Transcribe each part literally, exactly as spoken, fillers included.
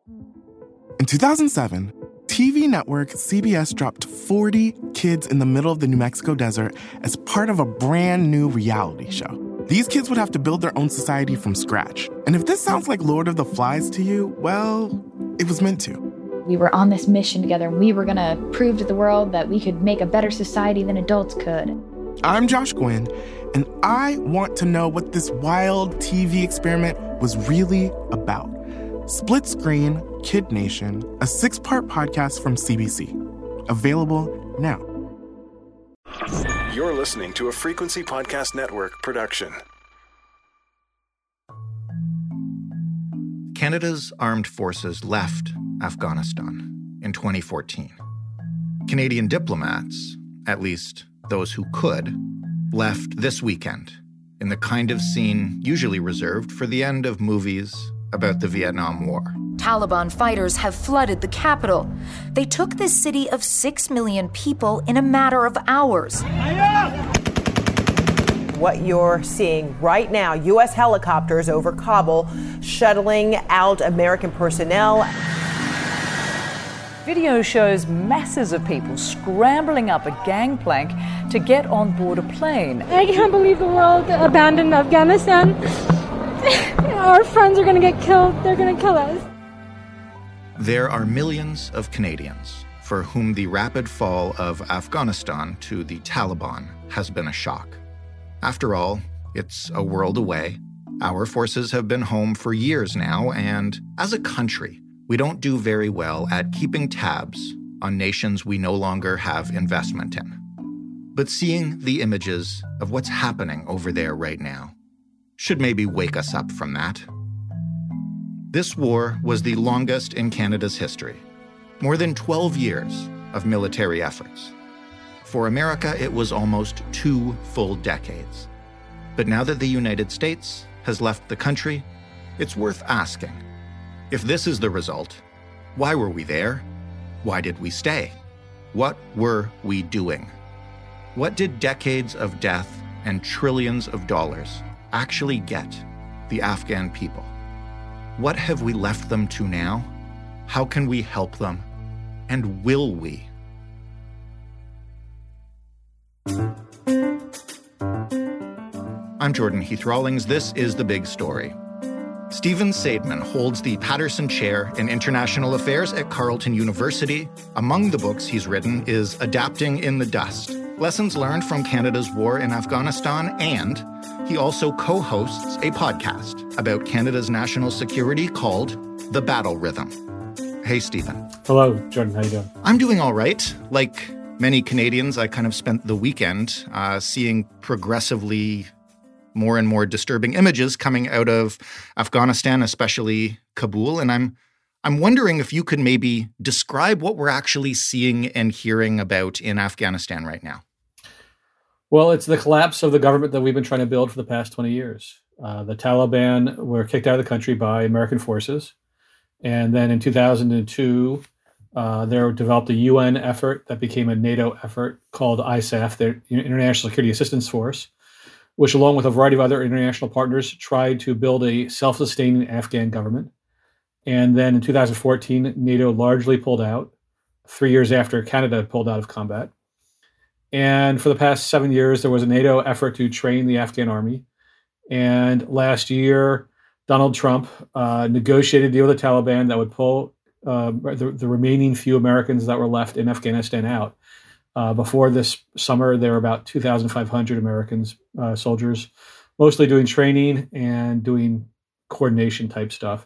In two thousand seven, T V network C B S dropped forty kids in the middle of the New Mexico desert as part of a brand new reality show. These kids would have to build their own society from scratch. And if this sounds like Lord of the Flies to you, well, it was meant to. We were on this mission together, and we were going to prove to the world that we could make a better society than adults could. I'm Josh Gwynn, and I want to know what this wild T V experiment was really about. Split Screen, Kid Nation, a six-part podcast from C B C. Available now. You're listening to a Frequency Podcast Network production. Canada's armed forces left Afghanistan in twenty fourteen. Canadian diplomats, at least those who could, left this weekend in the kind of scene usually reserved for the end of movies about the Vietnam War. Taliban fighters have flooded the capital. They took this city of six million people in a matter of hours. What you're seeing right now, U S helicopters over Kabul shuttling out American personnel. Video shows masses of people scrambling up a gangplank to get on board a plane. I can't believe the world abandoned Afghanistan. Our friends are going to get killed. They're going to kill us. There are millions of Canadians for whom the rapid fall of Afghanistan to the Taliban has been a shock. After all, it's a world away. Our forces have been home for years now, and as a country, we don't do very well at keeping tabs on nations we no longer have investment in. But seeing the images of what's happening over there right now should maybe wake us up from that. This war was the longest in Canada's history, more than twelve years of military efforts. For America, it was almost two full decades. But now that the United States has left the country, it's worth asking, if this is the result, why were we there? Why did we stay? What were we doing? What did decades of death and trillions of dollars actually get the Afghan people? What have we left them to now? How can we help them? And will we? I'm Jordan Heath Rawlings. This is The Big Story. Stephen Saidman holds the Patterson Chair in International Affairs at Carleton University. Among the books he's written is Adapting in the Dust, Lessons Learned from Canada's War in Afghanistan, and he also co-hosts a podcast about Canada's national security called The Battle Rhythm. Hey, Stephen. Hello, Jordan. How you doing? I'm doing all right. Like many Canadians, I kind of spent the weekend uh, seeing progressively more and more disturbing images coming out of Afghanistan, especially Kabul. And I'm I'm wondering if you could maybe describe what we're actually seeing and hearing about in Afghanistan right now. Well, it's the collapse of the government that we've been trying to build for the past twenty years. Uh, the Taliban were kicked out of the country by American forces. And then in two thousand two, uh, there developed a U N effort that became a NATO effort called I S A F, the International Security Assistance Force, which along with a variety of other international partners tried to build a self-sustaining Afghan government. And then in two thousand fourteen, NATO largely pulled out, three years after Canada pulled out of combat. And for the past seven years, there was a NATO effort to train the Afghan army. And last year, Donald Trump uh, negotiated a deal with the Taliban that would pull uh, the, the remaining few Americans that were left in Afghanistan out. Uh, before this summer, there were about two thousand five hundred Americans, uh, soldiers, mostly doing training and doing coordination type stuff.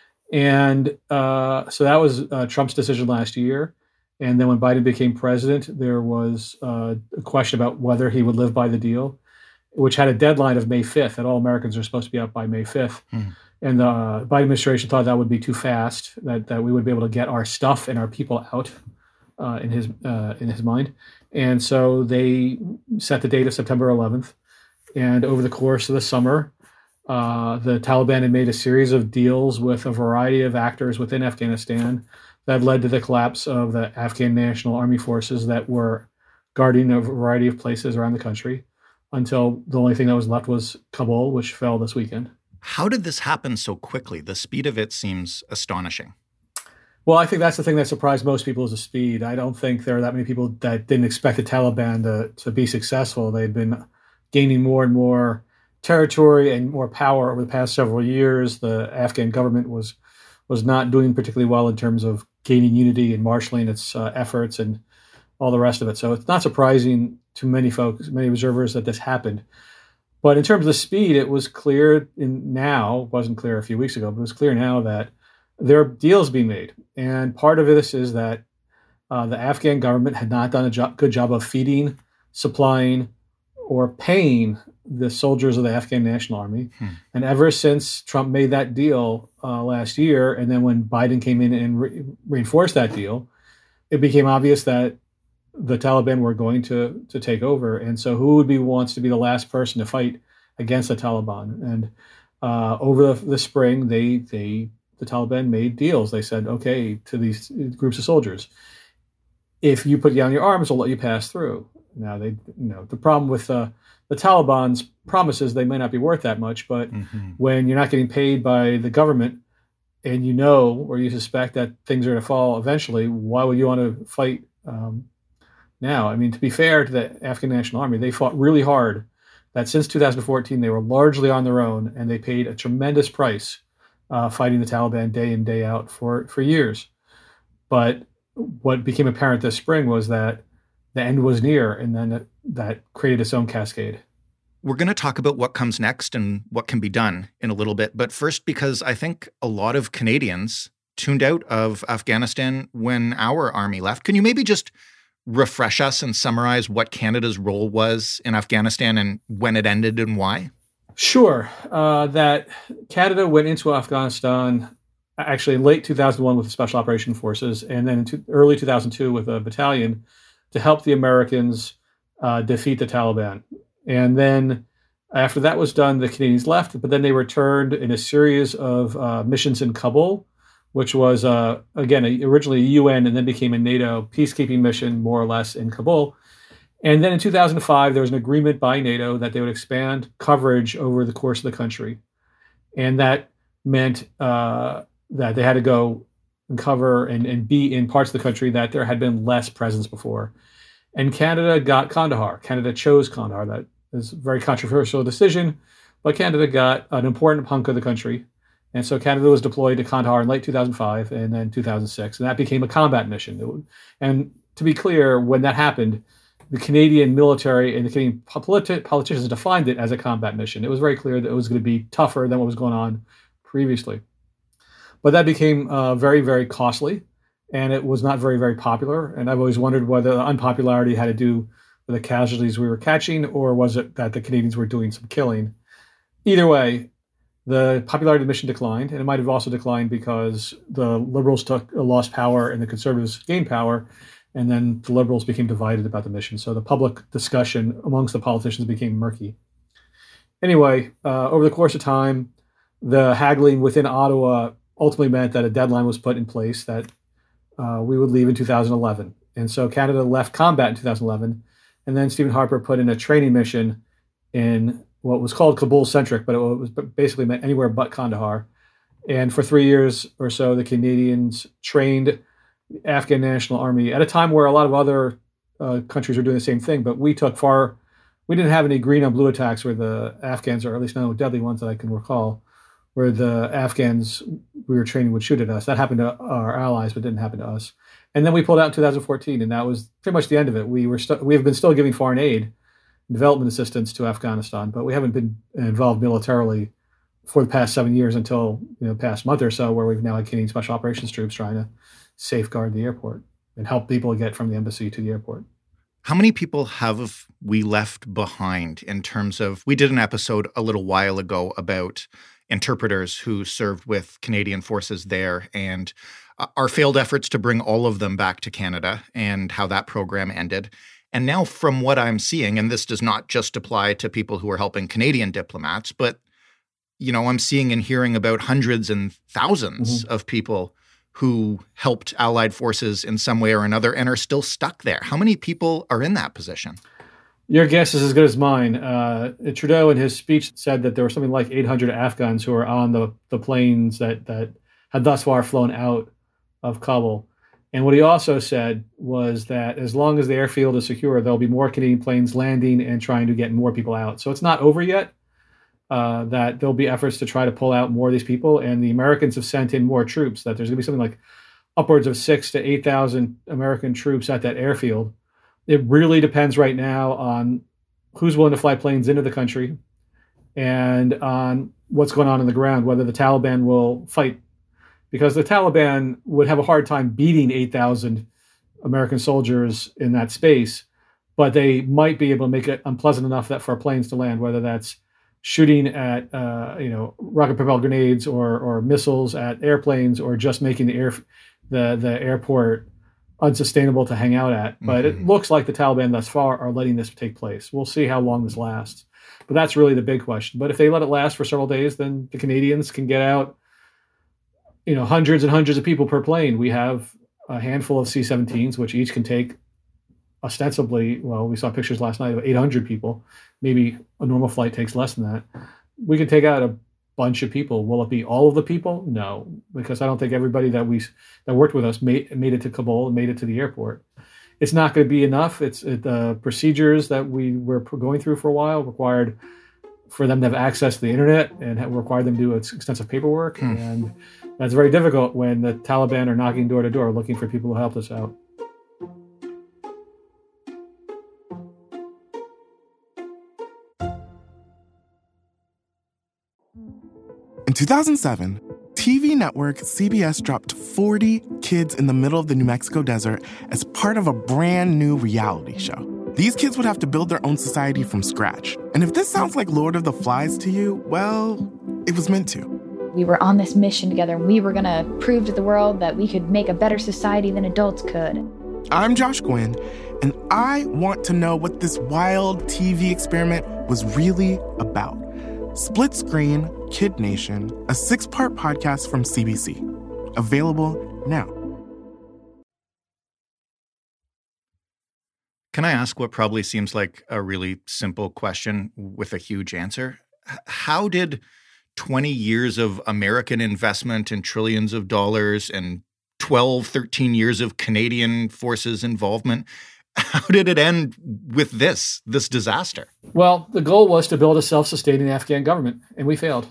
And uh, so that was uh, Trump's decision last year. And then when Biden became president, there was uh, a question about whether he would live by the deal, which had a deadline of May fifth, that all Americans are supposed to be out by May fifth. Hmm. And the uh, Biden administration thought that would be too fast, that, that we would be able to get our stuff and our people out uh, in his uh, in his mind. And so they set the date of September eleventh. And over the course of the summer, uh, the Taliban had made a series of deals with a variety of actors within Afghanistan that led to the collapse of the Afghan National Army forces that were guarding a variety of places around the country until the only thing that was left was Kabul, which fell this weekend. How did this happen so quickly? The speed of it seems astonishing. Well, I think that's the thing that surprised most people is the speed. I don't think there are that many people that didn't expect the Taliban to, to be successful. They'd been gaining more and more territory and more power over the past several years. The Afghan government was was not doing particularly well in terms of gaining unity and marshaling its uh, efforts and all the rest of it. So it's not surprising to many folks, many observers, that this happened. But in terms of the speed, it was clear in now, it wasn't clear a few weeks ago, but it was clear now that there are deals being made. And part of this is that uh, the Afghan government had not done a jo- good job of feeding, supplying, or paying the soldiers of the Afghan National Army. Hmm. And ever since Trump made that deal uh, last year, and then when Biden came in and re- reinforced that deal, it became obvious that the Taliban were going to to take over. And so who would be wants to be the last person to fight against the Taliban? And uh, over the, the spring, they they the Taliban made deals. They said, okay, to these groups of soldiers, if you put down your arms, we'll let you pass through. Now, they, you know, the problem with uh, the Taliban's promises, they may not be worth that much, but mm-hmm. when you're not getting paid by the government and you know or you suspect that things are going to fall eventually, why would you want to fight um, now? I mean, to be fair to the Afghan National Army, they fought really hard. That since two thousand fourteen, they were largely on their own, and they paid a tremendous price uh, fighting the Taliban day in, day out for, for years. But what became apparent this spring was that the end was near, and then that, that created its own cascade. We're going to talk about what comes next and what can be done in a little bit. But first, because I think a lot of Canadians tuned out of Afghanistan when our army left. Can you maybe just refresh us and summarize what Canada's role was in Afghanistan and when it ended and why? Sure. Uh, that Canada went into Afghanistan actually in late two thousand one with the Special Operations Forces, and then in two, early two thousand two with a battalion to help the Americans uh, defeat the Taliban. And then after that was done, the Canadians left, but then they returned in a series of uh, missions in Kabul, which was, uh, again, a, originally a U N and then became a NATO peacekeeping mission, more or less, in Kabul. And then in two thousand five, there was an agreement by NATO that they would expand coverage over the course of the country. And that meant uh, that they had to go and cover and, and be in parts of the country that there had been less presence before. And Canada got Kandahar. Canada chose Kandahar. That is a very controversial decision, but Canada got an important hunk of the country. And so Canada was deployed to Kandahar in late two thousand five and then two thousand six, and that became a combat mission. It would, and to be clear, when that happened, the Canadian military and the Canadian politi- politicians defined it as a combat mission. It was very clear that it was going to be tougher than what was going on previously. But that became uh, very, very costly, and it was not very, very popular. And I've always wondered whether the unpopularity had to do with the casualties we were catching, or was it that the Canadians were doing some killing? Either way, the popularity of the mission declined, and it might have also declined because the Liberals took lost power and the Conservatives gained power, and then the Liberals became divided about the mission. So the public discussion amongst the politicians became murky. Anyway, uh, over the course of time, the haggling within Ottawa ultimately meant that a deadline was put in place that uh, we would leave in two thousand eleven. And so Canada left combat in two thousand eleven, and then Stephen Harper put in a training mission in what was called Kabul-centric, but it was basically meant anywhere but Kandahar. And for three years or so, the Canadians trained the Afghan National Army at a time where a lot of other uh, countries were doing the same thing, but we took far, we didn't have any green on blue attacks where the Afghans, or at least no deadly ones that I can recall, where the Afghans we were training would shoot at us. That happened to our allies, but didn't happen to us. And then we pulled out in two thousand fourteen, and that was pretty much the end of it. We were st- we have been still giving foreign aid, development assistance to Afghanistan, but we haven't been involved militarily for the past seven years until you know past month or so, where we've now had Canadian Special Operations troops trying to safeguard the airport and help people get from the embassy to the airport. How many people have we left behind in terms of, we did an episode a little while ago about interpreters who served with Canadian forces there and our failed efforts to bring all of them back to Canada and how that program ended. And now from what I'm seeing, and this does not just apply to people who are helping Canadian diplomats, but, you know, I'm seeing and hearing about hundreds and thousands mm-hmm. of people who helped Allied forces in some way or another and are still stuck there. How many people are in that position? Your guess is as good as mine. Uh, Trudeau in his speech said that there were something like eight hundred Afghans who were on the, the planes that, that had thus far flown out of Kabul. And what he also said was that as long as the airfield is secure, there'll be more Canadian planes landing and trying to get more people out. So it's not over yet. Uh, that there'll be efforts to try to pull out more of these people. And the Americans have sent in more troops, that there's going to be something like upwards of six to eight thousand American troops at that airfield. It really depends right now on who's willing to fly planes into the country and on what's going on on the ground, whether the Taliban will fight. Because the Taliban would have a hard time beating eight thousand American soldiers in that space, but they might be able to make it unpleasant enough that for planes to land, whether that's shooting at uh, you know rocket-propelled grenades or or missiles at airplanes, or just making the air the the airport unsustainable to hang out at. But mm-hmm. It looks like the Taliban thus far are letting this take place. We'll see how long this lasts. But that's really the big question. But if they let it last for several days, then the Canadians can get out, you know, hundreds and hundreds of people per plane. We have a handful of C seventeens, which each can take ostensibly, well, we saw pictures last night of eight hundred people. Maybe a normal flight takes less than that. We can take out a bunch of people. Will it be all of the people? No, because I don't think everybody that we that worked with us made made it to Kabul and made it to the airport. It's not going to be enough. It's it, the procedures that we were going through for a while required for them to have access to the internet and have required them to do extensive paperwork. Hmm. And that's very difficult when the Taliban are knocking door to door looking for people to help us out. In two thousand seven, T V network C B S dropped forty kids in the middle of the New Mexico desert as part of a brand new reality show. These kids would have to build their own society from scratch. And if this sounds like Lord of the Flies to you, well, it was meant to. We were on this mission together, and we were going to prove to the world that we could make a better society than adults could. I'm Josh Gwynn, and I want to know what this wild T V experiment was really about. Split Screen, Kid Nation, a six-part podcast from C B C. Available now. Can I ask what probably seems like a really simple question with a huge answer? How did twenty years of American investment in trillions of dollars and twelve, thirteen years of Canadian forces involvement, how did it end with this, this disaster? Well, the goal was to build a self-sustaining Afghan government, and we failed.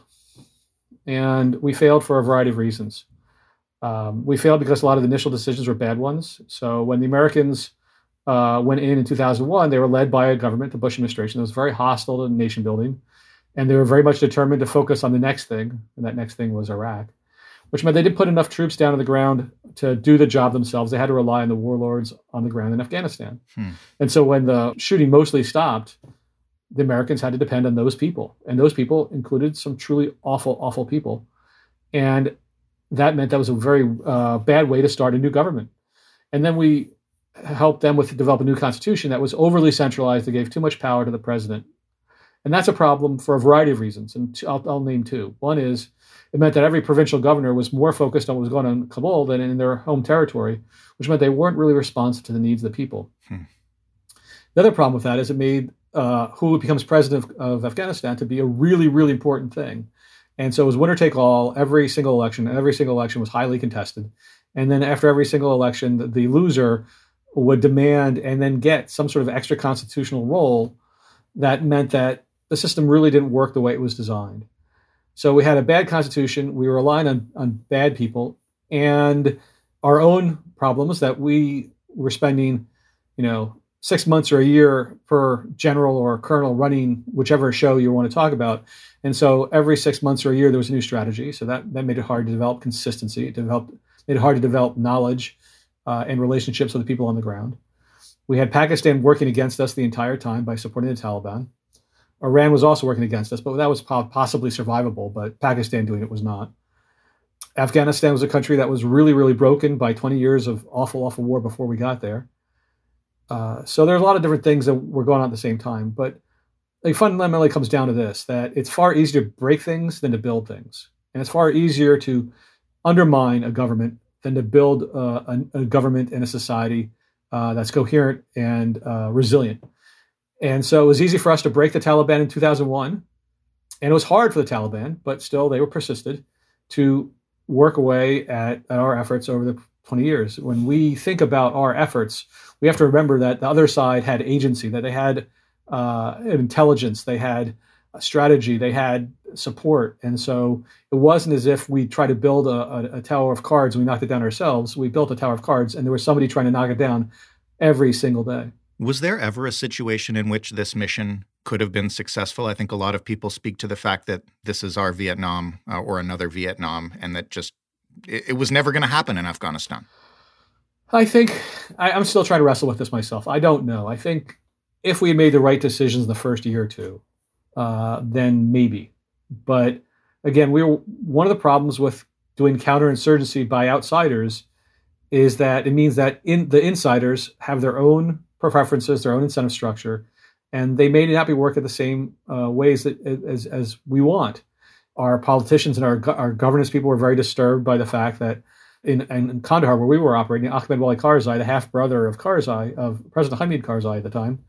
And we failed for a variety of reasons. Um, we failed because a lot of the initial decisions were bad ones. So when the Americans uh, went in in two thousand one, they were led by a government, the Bush administration, that was very hostile to nation building. And they were very much determined to focus on the next thing. And that next thing was Iraq, which meant they didn't put enough troops down on the ground to do the job themselves. They had to rely on the warlords on the ground in Afghanistan. Hmm. And so when the shooting mostly stopped, the Americans had to depend on those people. And those people included some truly awful, awful people. And that meant that was a very uh, bad way to start a new government. And then we helped them with develop a new constitution that was overly centralized, that gave too much power to the president. And that's a problem for a variety of reasons. And I'll, I'll name two. One is it meant that every provincial governor was more focused on what was going on in Kabul than in their home territory, which meant they weren't really responsive to the needs of the people. Hmm. The other problem with that is it made uh, who becomes president of, of Afghanistan to be a really, really important thing. And so it was winner take all every single election, and every single election was highly contested. And then after every single election, the, the loser would demand and then get some sort of extra constitutional role that meant that the system really didn't work the way it was designed. So we had a bad constitution, we were relying on, on bad people, and our own problems that we were spending, you know, six months or a year per general or colonel running whichever show you want to talk about. And so every six months or a year, there was a new strategy. So that, that made it hard to develop consistency. It developed, made it hard to develop knowledge uh, and relationships with the people on the ground. We had Pakistan working against us the entire time by supporting the Taliban. Iran was also working against us, but that was possibly survivable, but Pakistan doing it was not. Afghanistan was a country that was really, really broken by twenty years of awful, awful war before we got there. Uh, so there's a lot of different things that were going on at the same time, but it fundamentally comes down to this, that it's far easier to break things than to build things. And it's far easier to undermine a government than to build uh, a, a government and a society uh, that's coherent and uh, resilient. And so it was easy for us to break the Taliban in two thousand one. And it was hard for the Taliban, but still they were persisted to work away at, at our efforts over the twenty years. When we think about our efforts, we have to remember that the other side had agency, that they had uh, intelligence, they had a strategy, they had support. And so it wasn't as if we tried to build a, a, a tower of cards and we knocked it down ourselves. We built a tower of cards and there was somebody trying to knock it down every single day. Was there ever a situation in which this mission could have been successful? I think a lot of people speak to the fact that this is our Vietnam uh, or another Vietnam, and that just it, it was never going to happen in Afghanistan. I think I, I'm still trying to wrestle with this myself. I don't know. I think if we had made the right decisions the first year or two, uh, then maybe. But again, we were, one of the problems with doing counterinsurgency by outsiders is that it means that in, the insiders have their own preferences, their own incentive structure, and they may not be work at the same uh, ways that, as as we want. Our politicians and our our governance people were very disturbed by the fact that in, in Kandahar, where we were operating, Ahmed Wali Karzai, the half brother of Karzai, of President Hamid Karzai at the time,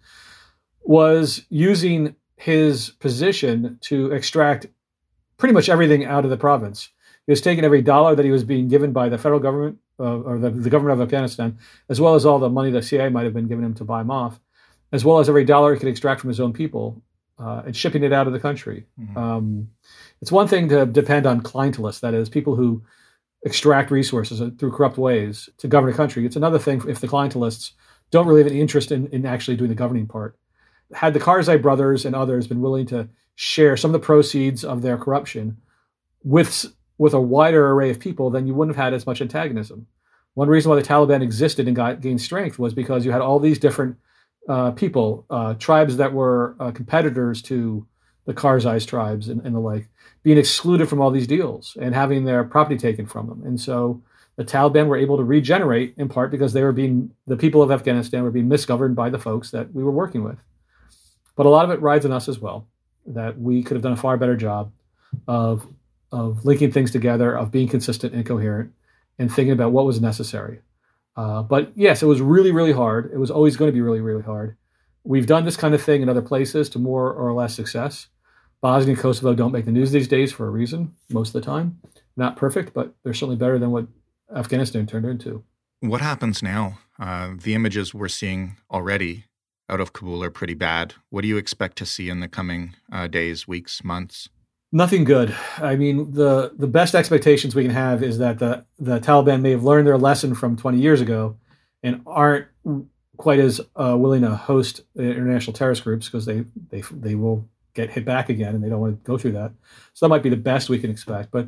was using his position to extract pretty much everything out of the province. He was taking every dollar that he was being given by the federal government uh, or the, the government of Afghanistan, as well as all the money the C I A might have been giving him to buy him off, as well as every dollar he could extract from his own people, uh, and shipping it out of the country. Mm-hmm. Um, it's one thing to depend on clientelists, that is, people who extract resources through corrupt ways to govern a country. It's another thing if the clientelists don't really have any interest in, in actually doing the governing part. Had the Karzai brothers and others been willing to share some of the proceeds of their corruption with with a wider array of people, then you wouldn't have had as much antagonism. One reason why the Taliban existed and got gained strength was because you had all these different uh, people, uh, tribes that were uh, competitors to the Karzai's tribes and, and the like, being excluded from all these deals and having their property taken from them. And so the Taliban were able to regenerate in part because they were being, the people of Afghanistan were being misgoverned by the folks that we were working with. But a lot of it rides on us as well, that we could have done a far better job of of linking things together, of being consistent and coherent, and thinking about what was necessary. Uh, but yes, it was really, really hard. It was always going to be really, really hard. We've done this kind of thing in other places to more or less success. Bosnia and Kosovo don't make the news these days for a reason, most of the time. Not perfect, but they're certainly better than what Afghanistan turned into. What happens now? Uh, the images we're seeing already out of Kabul are pretty bad. What do you expect to see in the coming uh, days, weeks, months? Nothing good. I mean, the, the best expectations we can have is that the, the Taliban may have learned their lesson from twenty years ago and aren't quite as uh, willing to host international terrorist groups because they, they they will get hit back again and they don't want to go through that. So that might be the best we can expect. But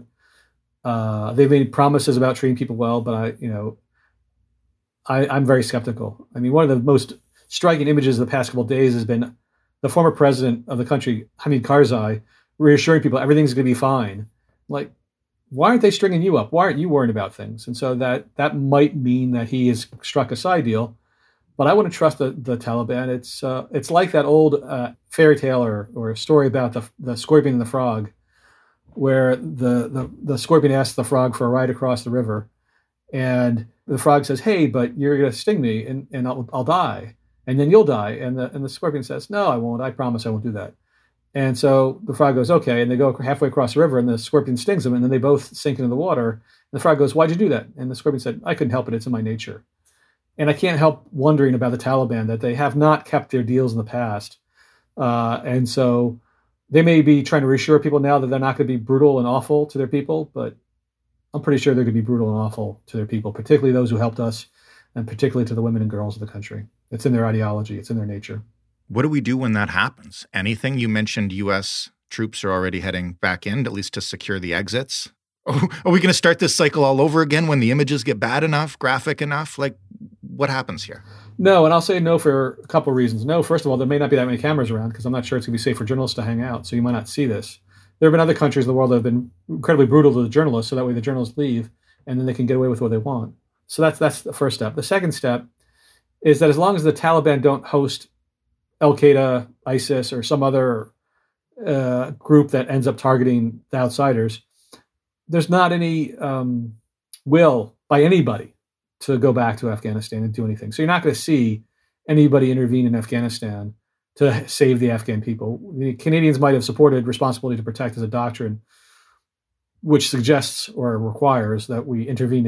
uh, they've made promises about treating people well, but I, you know, I, I'm very skeptical. I mean, one of the most striking images of the past couple of days has been the former president of the country, Hamid Karzai, reassuring people everything's going to be fine. Like, why aren't they stringing you up? Why aren't you worrying about things? And so that that might mean that he has struck a side deal. But I wouldn't trust the, the Taliban. It's uh, it's like that old uh, fairy tale or, or a story about the the scorpion and the frog, where the, the, the scorpion asks the frog for a ride across the river. And the frog says, hey, but you're going to sting me and, and I'll, I'll die. And then you'll die. And the and the scorpion says, no, I won't. I promise I won't do that. And so the frog goes, okay. And they go halfway across the river and the scorpion stings him. And then they both sink into the water. And the frog goes, why'd you do that? And the scorpion said, I couldn't help it. It's in my nature. And I can't help wondering about the Taliban, that they have not kept their deals in the past. Uh, and so they may be trying to reassure people now that they're not going to be brutal and awful to their people. But I'm pretty sure they're going to be brutal and awful to their people, particularly those who helped us and particularly to the women and girls of the country. It's in their ideology. It's in their nature. What do we do when that happens? Anything? You mentioned U S troops are already heading back in, at least to secure the exits. Oh, are we going to start this cycle all over again when the images get bad enough, graphic enough? Like, what happens here? No, and I'll say no for a couple of reasons. No, first of all, there may not be that many cameras around because I'm not sure it's going to be safe for journalists to hang out, so you might not see this. There have been other countries in the world that have been incredibly brutal to the journalists, so that way the journalists leave, and then they can get away with what they want. So that's that's the first step. The second step is that as long as the Taliban don't host Al-Qaeda, ISIS, or some other uh, group that ends up targeting the outsiders, there's not any um, will by anybody to go back to Afghanistan and do anything. So you're not going to see anybody intervene in Afghanistan to save the Afghan people. The Canadians might have supported responsibility to protect as a doctrine, which suggests or requires that we intervene to help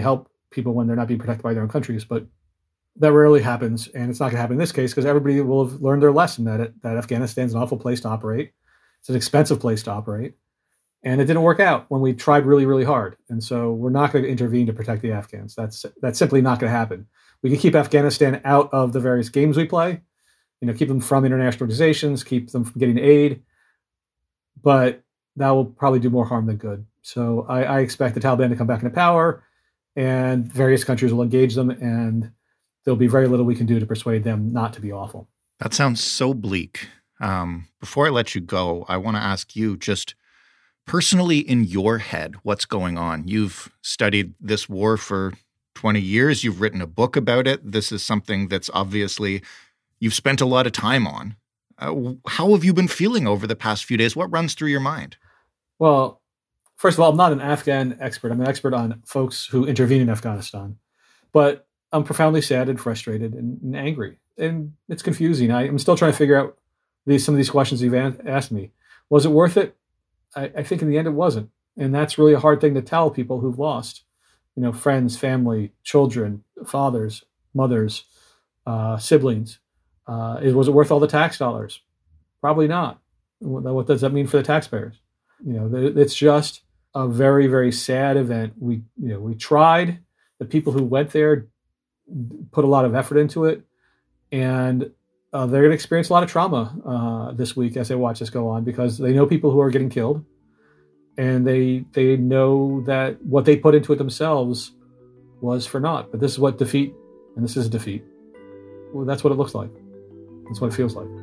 people when they're not being protected by their own countries. But that rarely happens, and it's not going to happen in this case because everybody will have learned their lesson that it, that Afghanistan's an awful place to operate. It's an expensive place to operate, and it didn't work out when we tried really, really hard. And so we're not going to intervene to protect the Afghans. That's that's simply not going to happen. We can keep Afghanistan out of the various games we play, you know, keep them from international organizations, keep them from getting aid, but that will probably do more harm than good. So I, I expect the Taliban to come back into power, and various countries will engage them, and there'll be very little we can do to persuade them not to be awful. That sounds so bleak. Um, before I let you go, I want to ask you just personally in your head, what's going on? You've studied this war for twenty years. You've written a book about it. This is something that's obviously you've spent a lot of time on. Uh, how have you been feeling over the past few days? What runs through your mind? Well, first of all, I'm not an Afghan expert. I'm an expert on folks who intervene in Afghanistan. But I'm profoundly sad and frustrated and, and angry. And it's confusing. I, I'm still trying to figure out these, some of these questions you've an- asked me. Was it worth it? I, I think in the end it wasn't. And that's really a hard thing to tell people who've lost, you know, friends, family, children, fathers, mothers, uh, siblings. Uh, it, was it worth all the tax dollars? Probably not. What, what does that mean for the taxpayers? You know, it's just a very, very sad event. We, you know, we tried. The people who went there put a lot of effort into it, and uh, they're going to experience a lot of trauma uh, this week as they watch this go on, because they know people who are getting killed, and they they know that what they put into it themselves was for naught. But this is what defeat, and this is defeat. Well, that's what it looks like. That's what it feels like.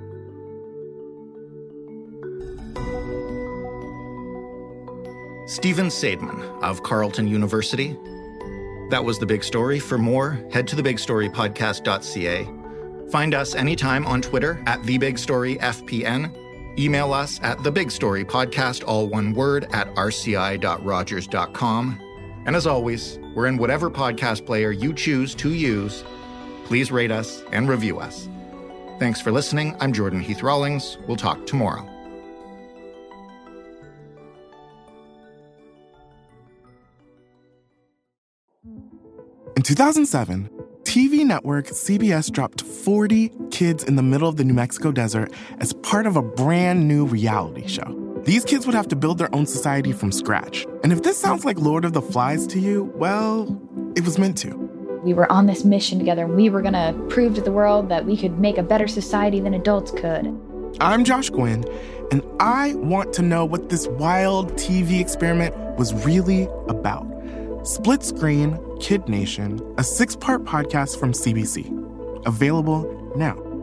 Steven Saidman of Carleton University. That was The Big Story. For more, head to the big story podcast dot c a. Find us anytime on Twitter at the big story f p n. Email us at thebigstorypodcast, all one word, at r c i dot rogers dot com. And as always, we're in whatever podcast player you choose to use. Please rate us and review us. Thanks for listening. I'm Jordan Heath Rawlings. We'll talk tomorrow. In two thousand seven, T V network C B S dropped forty kids in the middle of the New Mexico desert as part of a brand new reality show. These kids would have to build their own society from scratch. And if this sounds like Lord of the Flies to you, well, it was meant to. We were on this mission together, and we were going to prove to the world that we could make a better society than adults could. I'm Josh Gwynn, and I want to know what this wild T V experiment was really about. Split Screen, Kid Nation, a six-part podcast from C B C. Available now.